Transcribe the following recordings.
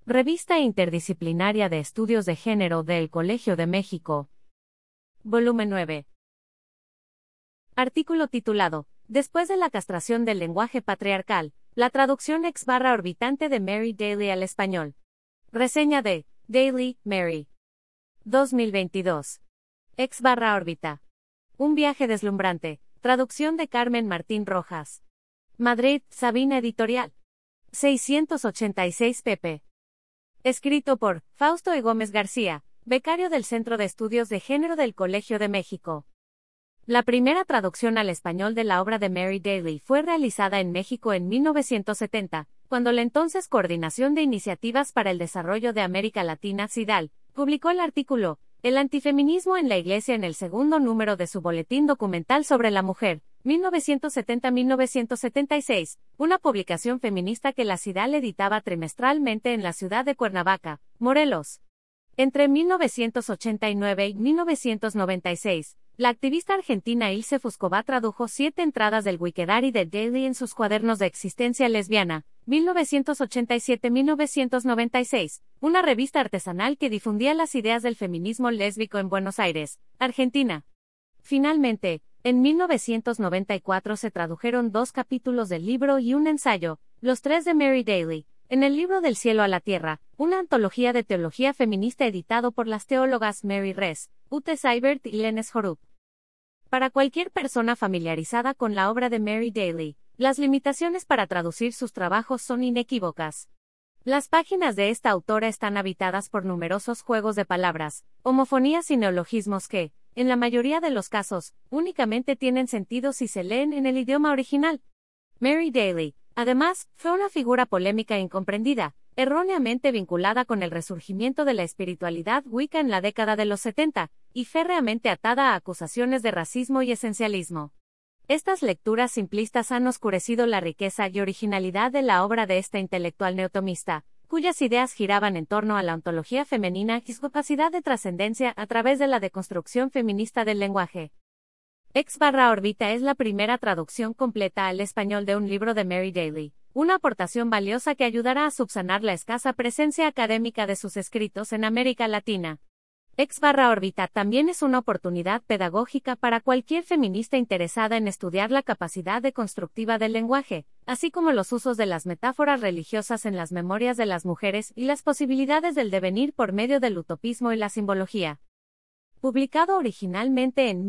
Revista Interdisciplinaria de Estudios de Género del Colegio de México. Volumen 9. Artículo titulado, Después de la castración del lenguaje patriarcal, la traducción ex/orbitante de Mary Daly al español. Reseña de Daly, Mary. 2022. Ex/órbita. Un viaje deslumbrante. Traducción de Carmen Martín Rojas. Madrid, Sabina Editorial. 686 pp. Escrito por Fausto E. Gómez García, becario del Centro de Estudios de Género del Colegio de México. La primera traducción al español de la obra de Mary Daly fue realizada en México en 1970, cuando la entonces Coordinación de Iniciativas para el Desarrollo de América Latina, CIDAL, publicó el artículo El antifeminismo en la Iglesia en el segundo número de su Boletín Documental sobre la Mujer, 1970-1976, una publicación feminista que la CIDAL editaba trimestralmente en la ciudad de Cuernavaca, Morelos. Entre 1989 y 1996, la activista argentina Ilse Fuscová tradujo 7 entradas del Wikidari de Daly en sus cuadernos de existencia lesbiana, 1987-1996, una revista artesanal que difundía las ideas del feminismo lésbico en Buenos Aires, Argentina. Finalmente, en 1994 se tradujeron 2 capítulos del libro y un ensayo, Los 3 de Mary Daly, en el libro Del cielo a la tierra, una antología de teología feminista editado por las teólogas Mary Ress, Ute Seibert y Lenes Horup. Para cualquier persona familiarizada con la obra de Mary Daly, las limitaciones para traducir sus trabajos son inequívocas. Las páginas de esta autora están habitadas por numerosos juegos de palabras, homofonías y neologismos que, en la mayoría de los casos, únicamente tienen sentido si se leen en el idioma original. Mary Daly, además, fue una figura polémica e incomprendida, erróneamente vinculada con el resurgimiento de la espiritualidad Wicca en la década de los 70, y férreamente atada a acusaciones de racismo y esencialismo. Estas lecturas simplistas han oscurecido la riqueza y originalidad de la obra de esta intelectual neotomista, cuyas ideas giraban en torno a la ontología femenina y su capacidad de trascendencia a través de la deconstrucción feminista del lenguaje. Ex/órbita es la primera traducción completa al español de un libro de Mary Daly, una aportación valiosa que ayudará a subsanar la escasa presencia académica de sus escritos en América Latina. Ex/órbita también es una oportunidad pedagógica para cualquier feminista interesada en estudiar la capacidad deconstructiva del lenguaje, así como los usos de las metáforas religiosas en las memorias de las mujeres y las posibilidades del devenir por medio del utopismo y la simbología. Publicado originalmente en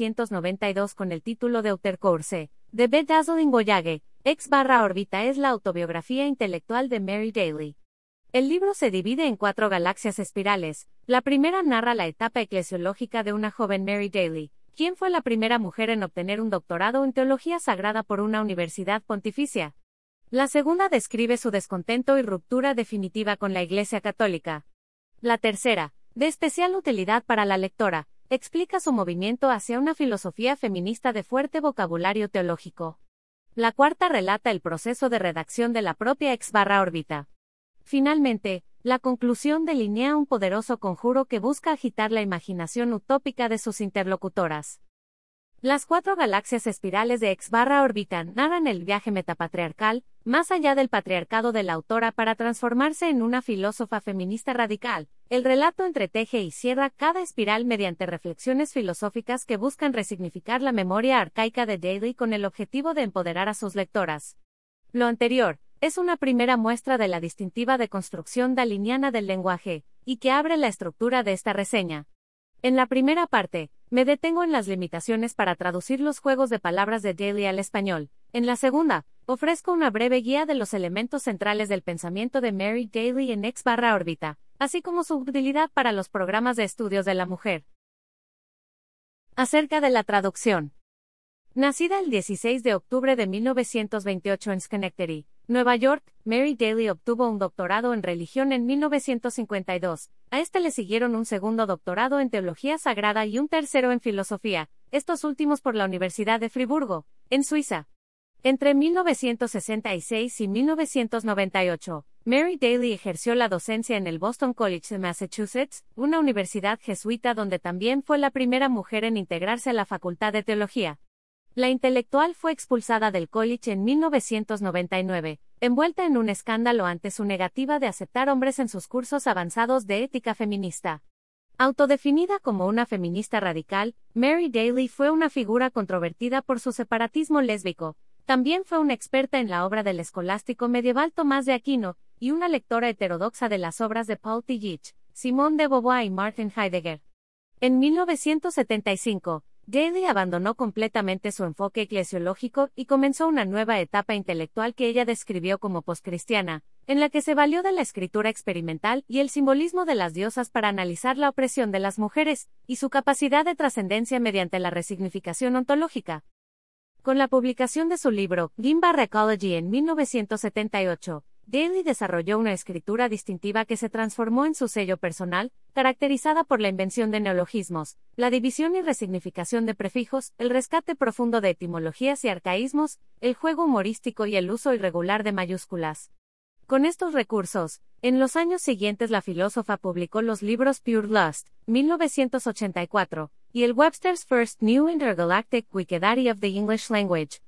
1992 con el título de Utercourse, The Bedazzling Voyage, Ex/órbita es la autobiografía intelectual de Mary Daly. El libro se divide en 4 galaxias espirales. La primera narra la etapa eclesiológica de una joven Mary Daly, quien fue la primera mujer en obtener un doctorado en teología sagrada por una universidad pontificia. La segunda describe su descontento y ruptura definitiva con la Iglesia Católica. La tercera, de especial utilidad para la lectora, explica su movimiento hacia una filosofía feminista de fuerte vocabulario teológico. La cuarta relata el proceso de redacción de la propia Ex/órbita. Finalmente, la conclusión delinea un poderoso conjuro que busca agitar la imaginación utópica de sus interlocutoras. Las 4 galaxias espirales de Ex/órbita narran el viaje metapatriarcal, más allá del patriarcado de la autora para transformarse en una filósofa feminista radical. El relato entreteje y cierra cada espiral mediante reflexiones filosóficas que buscan resignificar la memoria arcaica de Daly con el objetivo de empoderar a sus lectoras. Lo anterior es una primera muestra de la distintiva deconstrucción daliniana del lenguaje, y que abre la estructura de esta reseña. En la primera parte, me detengo en las limitaciones para traducir los juegos de palabras de Daly al español. En la segunda, ofrezco una breve guía de los elementos centrales del pensamiento de Mary Daly en Ex/órbita, así como su utilidad para los programas de estudios de la mujer. Acerca de la traducción. Nacida el 16 de octubre de 1928 en Schenectady, Nueva York, Mary Daly obtuvo un doctorado en religión en 1952. A este le siguieron un segundo doctorado en teología sagrada y un tercero en filosofía, estos últimos por la Universidad de Friburgo, en Suiza. Entre 1966 y 1998, Mary Daly ejerció la docencia en el Boston College de Massachusetts, una universidad jesuita donde también fue la primera mujer en integrarse a la Facultad de Teología. La intelectual fue expulsada del college en 1999, envuelta en un escándalo ante su negativa de aceptar hombres en sus cursos avanzados de ética feminista. Autodefinida como una feminista radical, Mary Daly fue una figura controvertida por su separatismo lésbico. También fue una experta en la obra del escolástico medieval Tomás de Aquino, y una lectora heterodoxa de las obras de Paul Tillich, Simone de Beauvoir y Martin Heidegger. En 1975, Daly abandonó completamente su enfoque eclesiológico y comenzó una nueva etapa intelectual que ella describió como poscristiana, en la que se valió de la escritura experimental y el simbolismo de las diosas para analizar la opresión de las mujeres, y su capacidad de trascendencia mediante la resignificación ontológica. Con la publicación de su libro, Gimbarra Ecology en 1978, Daly desarrolló una escritura distintiva que se transformó en su sello personal, caracterizada por la invención de neologismos, la división y resignificación de prefijos, el rescate profundo de etimologías y arcaísmos, el juego humorístico y el uso irregular de mayúsculas. Con estos recursos, en los años siguientes la filósofa publicó los libros Pure Lust, 1984, y el Webster's First New Intergalactic Wikidictionary of the English Language,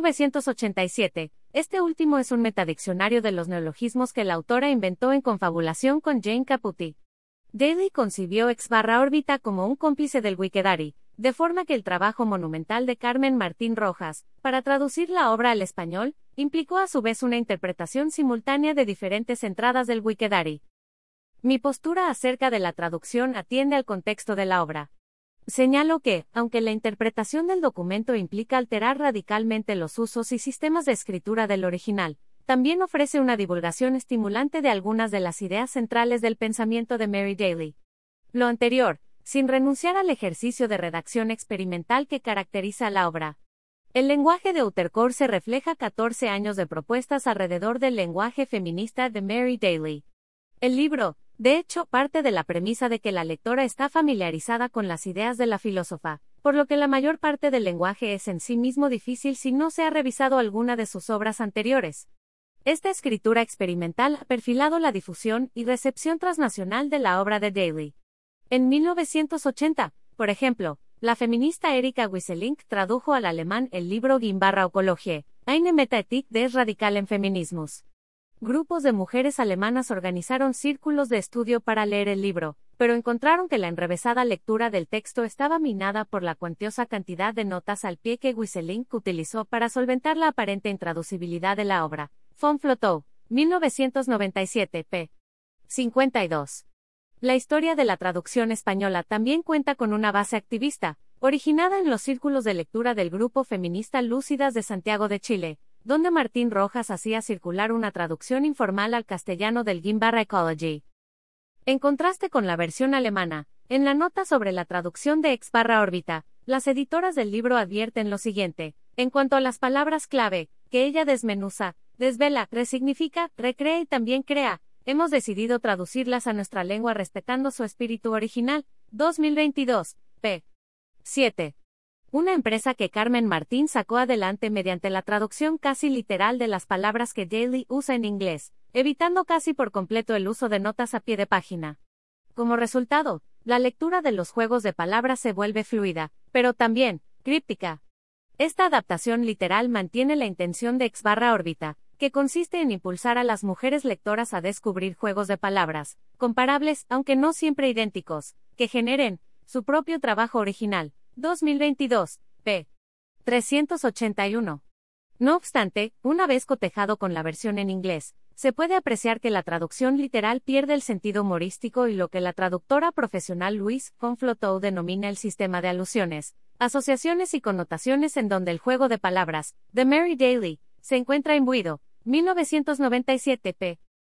1987. Este último es un metadiccionario de los neologismos que la autora inventó en confabulación con Jane Caputi. Daly concibió X/órbita como un cómplice del Wikidictionary, de forma que el trabajo monumental de Carmen Martín Rojas, para traducir la obra al español, implicó a su vez una interpretación simultánea de diferentes entradas del Wikidictionary. Mi postura acerca de la traducción atiende al contexto de la obra. Señalo que, aunque la interpretación del documento implica alterar radicalmente los usos y sistemas de escritura del original, también ofrece una divulgación estimulante de algunas de las ideas centrales del pensamiento de Mary Daly. Lo anterior, sin renunciar al ejercicio de redacción experimental que caracteriza la obra. El lenguaje de Utercourse refleja 14 años de propuestas alrededor del lenguaje feminista de Mary Daly. El libro, de hecho, parte de la premisa de que la lectora está familiarizada con las ideas de la filósofa, por lo que la mayor parte del lenguaje es en sí mismo difícil si no se ha revisado alguna de sus obras anteriores. Esta escritura experimental ha perfilado la difusión y recepción transnacional de la obra de Daly. En 1980, por ejemplo, la feminista Erika Wieselink tradujo al alemán el libro Gimbarra Ökologie, eine Metaethik des radikalen Feminismus. Grupos de mujeres alemanas organizaron círculos de estudio para leer el libro, pero encontraron que la enrevesada lectura del texto estaba minada por la cuantiosa cantidad de notas al pie que Wieselink utilizó para solventar la aparente intraducibilidad de la obra. Von Flotow, 1997, p. 52. La historia de la traducción española también cuenta con una base activista, originada en los círculos de lectura del grupo feminista Lúcidas de Santiago de Chile, donde Martín Rojas hacía circular una traducción informal al castellano del Gimbarra Ecology. En contraste con la versión alemana, en la nota sobre la traducción de X/órbita, las editoras del libro advierten lo siguiente, en cuanto a las palabras clave, que ella desmenuza, desvela, resignifica, recrea y también crea, hemos decidido traducirlas a nuestra lengua respetando su espíritu original. 2022, p. 7. Una empresa que Carmen Martín sacó adelante mediante la traducción casi literal de las palabras que Daly usa en inglés, evitando casi por completo el uso de notas a pie de página. Como resultado, la lectura de los juegos de palabras se vuelve fluida, pero también críptica. Esta adaptación literal mantiene la intención de X/órbita, que consiste en impulsar a las mujeres lectoras a descubrir juegos de palabras, comparables, aunque no siempre idénticos, que generen su propio trabajo original. 2022, p. 381. No obstante, una vez cotejado con la versión en inglés, se puede apreciar que la traducción literal pierde el sentido humorístico y lo que la traductora profesional Louise von Flotow denomina el sistema de alusiones, asociaciones y connotaciones en donde el juego de palabras, de Mary Daly, se encuentra imbuido. 1997, p.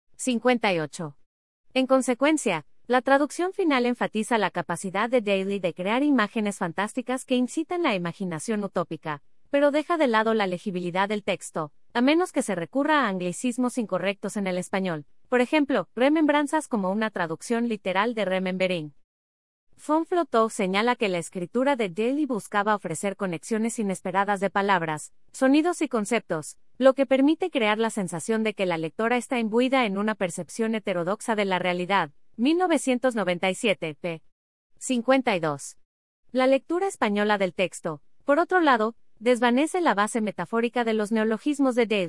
58. En consecuencia, la traducción final enfatiza la capacidad de Daly de crear imágenes fantásticas que incitan la imaginación utópica, pero deja de lado la legibilidad del texto, a menos que se recurra a anglicismos incorrectos en el español, por ejemplo, remembranzas como una traducción literal de remembering. Von Flotow señala que la escritura de Daly buscaba ofrecer conexiones inesperadas de palabras, sonidos y conceptos, lo que permite crear la sensación de que la lectora está imbuida en una percepción heterodoxa de la realidad. 1997, p. 52. La lectura española del texto, por otro lado, desvanece la base metafórica de los neologismos de Daly,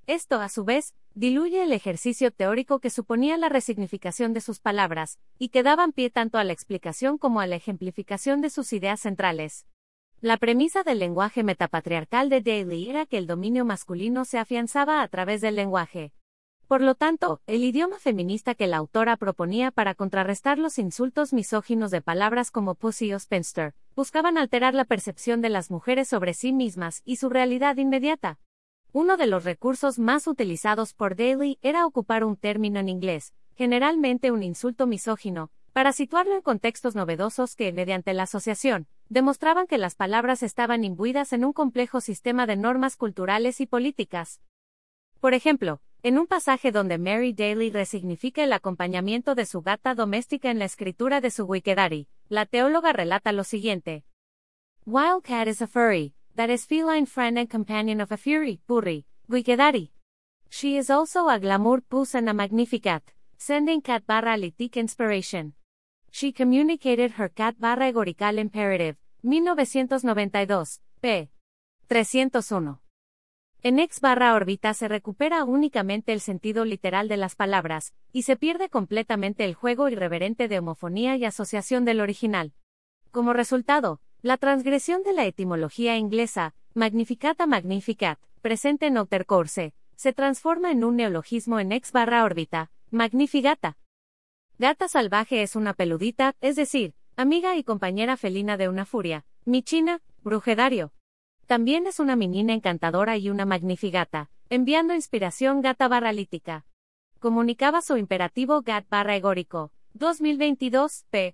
Esto, a su vez, diluye el ejercicio teórico que suponía la resignificación de sus palabras, y que daban pie tanto a la explicación como a la ejemplificación de sus ideas centrales. La premisa del lenguaje metapatriarcal de Daly era que el dominio masculino se afianzaba a través del lenguaje. Por lo tanto, el idioma feminista que la autora proponía para contrarrestar los insultos misóginos de palabras como pussy o spinster, buscaban alterar la percepción de las mujeres sobre sí mismas y su realidad inmediata. Uno de los recursos más utilizados por Daly era ocupar un término en inglés, generalmente un insulto misógino, para situarlo en contextos novedosos que, mediante la asociación, demostraban que las palabras estaban imbuidas en un complejo sistema de normas culturales y políticas. Por ejemplo, en un pasaje donde Mary Daly resignifica el acompañamiento de su gata doméstica en la escritura de su Wikidari, la teóloga relata lo siguiente. Wild cat is a furry, that is feline friend and companion of a fury, purri, Wikidari. She is also a glamour puss and a magnificat, sending cat barra litic inspiration. She communicated her cat barra egorical imperative, 1992, p. 301. En X barra órbita se recupera únicamente el sentido literal de las palabras, y se pierde completamente el juego irreverente de homofonía y asociación del original. Como resultado, la transgresión de la etimología inglesa, magnificata magnificat, presente en outer course, se transforma en un neologismo en X barra órbita, magnifigata. Gata salvaje es una peludita, es decir, amiga y compañera felina de una furia, michina, brujedario. También es una menina encantadora y una magnifigata, enviando inspiración gata barra lítica. Comunicaba su imperativo gat barra egórico, 2022, p.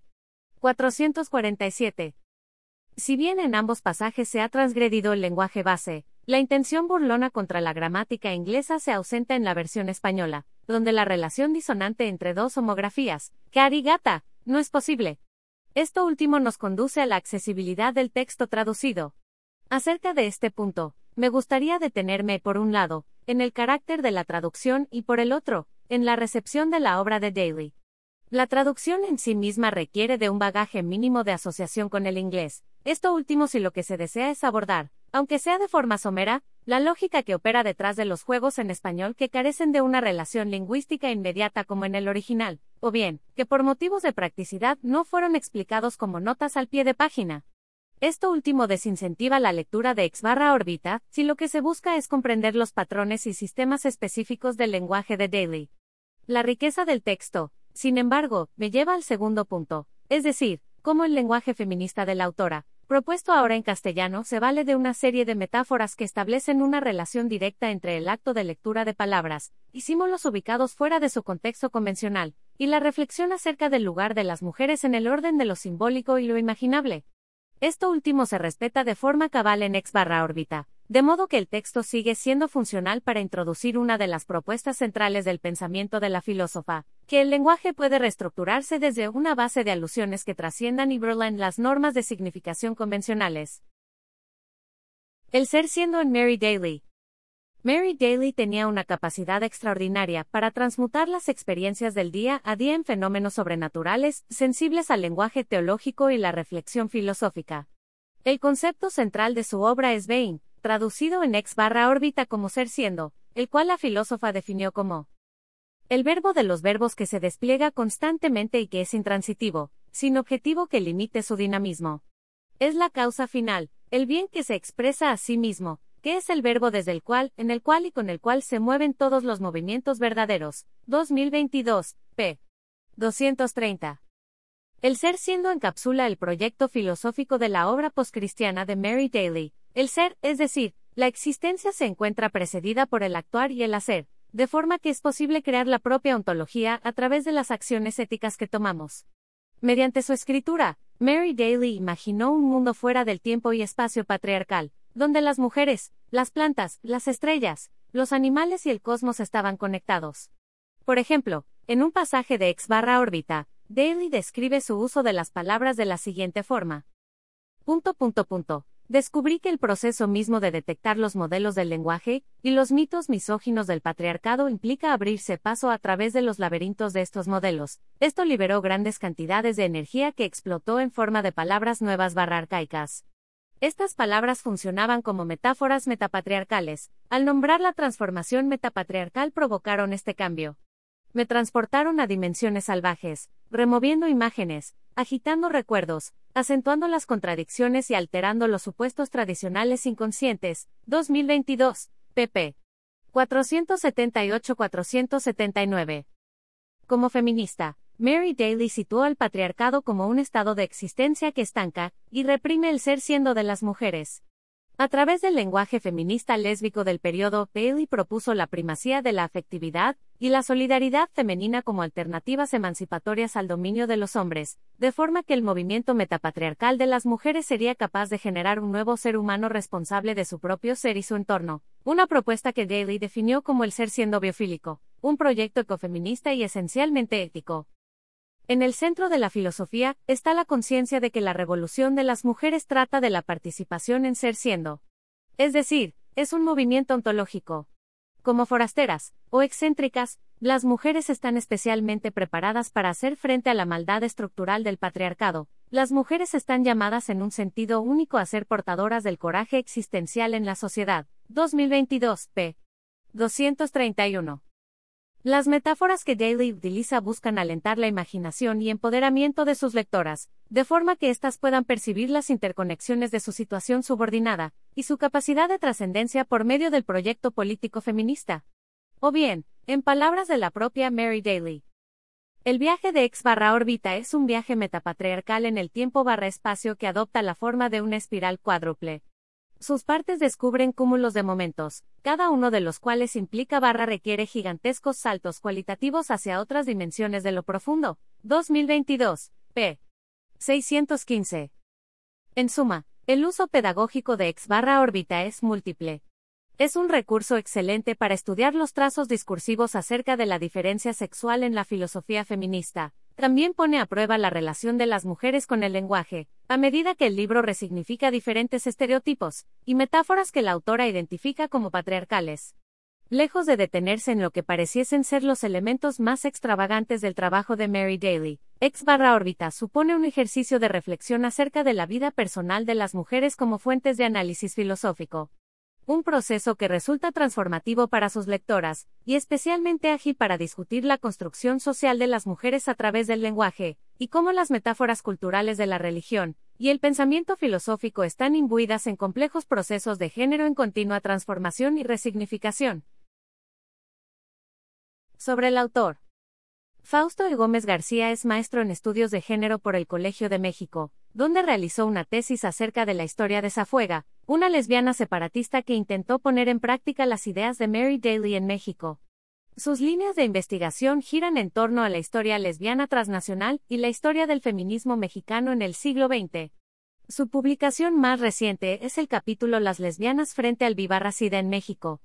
447. Si bien en ambos pasajes se ha transgredido el lenguaje base, la intención burlona contra la gramática inglesa se ausenta en la versión española, donde la relación disonante entre dos homografías, cat y gata, no es posible. Esto último nos conduce a la accesibilidad del texto traducido. Acerca de este punto, me gustaría detenerme, por un lado, en el carácter de la traducción y por el otro, en la recepción de la obra de Daly. La traducción en sí misma requiere de un bagaje mínimo de asociación con el inglés, esto último si lo que se desea es abordar, aunque sea de forma somera, la lógica que opera detrás de los juegos en español que carecen de una relación lingüística inmediata como en el original, o bien, que por motivos de practicidad no fueron explicados como notas al pie de página. Esto último desincentiva la lectura de X barra órbita, si lo que se busca es comprender los patrones y sistemas específicos del lenguaje de Daly. La riqueza del texto, sin embargo, me lleva al segundo punto, es decir, cómo el lenguaje feminista de la autora, propuesto ahora en castellano, se vale de una serie de metáforas que establecen una relación directa entre el acto de lectura de palabras y símbolos ubicados fuera de su contexto convencional, y la reflexión acerca del lugar de las mujeres en el orden de lo simbólico y lo imaginable. Esto último se respeta de forma cabal en X barra órbita, de modo que el texto sigue siendo funcional para introducir una de las propuestas centrales del pensamiento de la filósofa, que el lenguaje puede reestructurarse desde una base de alusiones que trasciendan y burlen las normas de significación convencionales. El ser siendo en Mary Daly. Mary Daly tenía una capacidad extraordinaria para transmutar las experiencias del día a día en fenómenos sobrenaturales, sensibles al lenguaje teológico y la reflexión filosófica. El concepto central de su obra es being, traducido en X barra órbita como ser siendo, el cual la filósofa definió como el verbo de los verbos que se despliega constantemente y que es intransitivo, sin objetivo que limite su dinamismo. Es la causa final, el bien que se expresa a sí mismo, que es el verbo desde el cual, en el cual y con el cual se mueven todos los movimientos verdaderos. 2022, p. 230. El ser siendo encapsula el proyecto filosófico de la obra poscristiana de Mary Daly. El ser, es decir, la existencia se encuentra precedida por el actuar y el hacer, de forma que es posible crear la propia ontología a través de las acciones éticas que tomamos. Mediante su escritura, Mary Daly imaginó un mundo fuera del tiempo y espacio patriarcal, donde las mujeres, las plantas, las estrellas, los animales y el cosmos estaban conectados. Por ejemplo, en un pasaje de X barra órbita, Daly describe su uso de las palabras de la siguiente forma. Descubrí que el proceso mismo de detectar los modelos del lenguaje y los mitos misóginos del patriarcado implica abrirse paso a través de los laberintos de estos modelos. Esto liberó grandes cantidades de energía que explotó en forma de palabras nuevas barra arcaicas. Estas palabras funcionaban como metáforas metapatriarcales. Al nombrar la transformación metapatriarcal provocaron este cambio. Me transportaron a dimensiones salvajes, removiendo imágenes, agitando recuerdos, acentuando las contradicciones y alterando los supuestos tradicionales inconscientes. 2022, pp. 478-479. Como feminista, Mary Daly situó al patriarcado como un estado de existencia que estanca y reprime el ser siendo de las mujeres. A través del lenguaje feminista lésbico del periodo, Daly propuso la primacía de la afectividad y la solidaridad femenina como alternativas emancipatorias al dominio de los hombres, de forma que el movimiento metapatriarcal de las mujeres sería capaz de generar un nuevo ser humano responsable de su propio ser y su entorno, una propuesta que Daly definió como el ser siendo biofílico, un proyecto ecofeminista y esencialmente ético. En el centro de la filosofía está la conciencia de que la revolución de las mujeres trata de la participación en ser siendo. Es decir, es un movimiento ontológico. Como forasteras, o excéntricas, las mujeres están especialmente preparadas para hacer frente a la maldad estructural del patriarcado. Las mujeres están llamadas en un sentido único a ser portadoras del coraje existencial en la sociedad. 2022, p. 231. Las metáforas que Daly utiliza buscan alentar la imaginación y empoderamiento de sus lectoras, de forma que éstas puedan percibir las interconexiones de su situación subordinada, y su capacidad de trascendencia por medio del proyecto político feminista. O bien, en palabras de la propia Mary Daly, el viaje de X/órbita es un viaje metapatriarcal en el tiempo/espacio que adopta la forma de una espiral cuádruple. Sus partes descubren cúmulos de momentos, cada uno de los cuales implica/requiere gigantescos saltos cualitativos hacia otras dimensiones de lo profundo. 2022, p. 615. En suma, el uso pedagógico de X/órbita es múltiple. Es un recurso excelente para estudiar los trazos discursivos acerca de la diferencia sexual en la filosofía feminista. También pone a prueba la relación de las mujeres con el lenguaje, a medida que el libro resignifica diferentes estereotipos y metáforas que la autora identifica como patriarcales. Lejos de detenerse en lo que pareciesen ser los elementos más extravagantes del trabajo de Mary Daly, X/órbita supone un ejercicio de reflexión acerca de la vida personal de las mujeres como fuentes de análisis filosófico. Un proceso que resulta transformativo para sus lectoras, y especialmente ágil para discutir la construcción social de las mujeres a través del lenguaje, y cómo las metáforas culturales de la religión y el pensamiento filosófico están imbuidas en complejos procesos de género en continua transformación y resignificación. Sobre el autor. Fausto E. Gómez García es maestro en estudios de género por el Colegio de México, donde realizó una tesis acerca de la historia de Zafuega, una lesbiana separatista que intentó poner en práctica las ideas de Mary Daly en México. Sus líneas de investigación giran en torno a la historia lesbiana transnacional y la historia del feminismo mexicano en el siglo XX. Su publicación más reciente es el capítulo Las lesbianas frente al SIDA en México,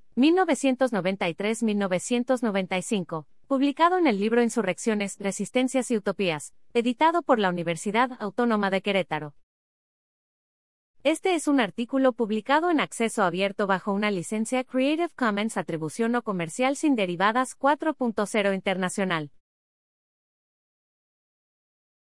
1993-1995, publicado en el libro Insurrecciones, Resistencias y Utopías, editado por la Universidad Autónoma de Querétaro. Este es un artículo publicado en acceso abierto bajo una licencia Creative Commons Atribución No Comercial sin derivadas 4.0 internacional.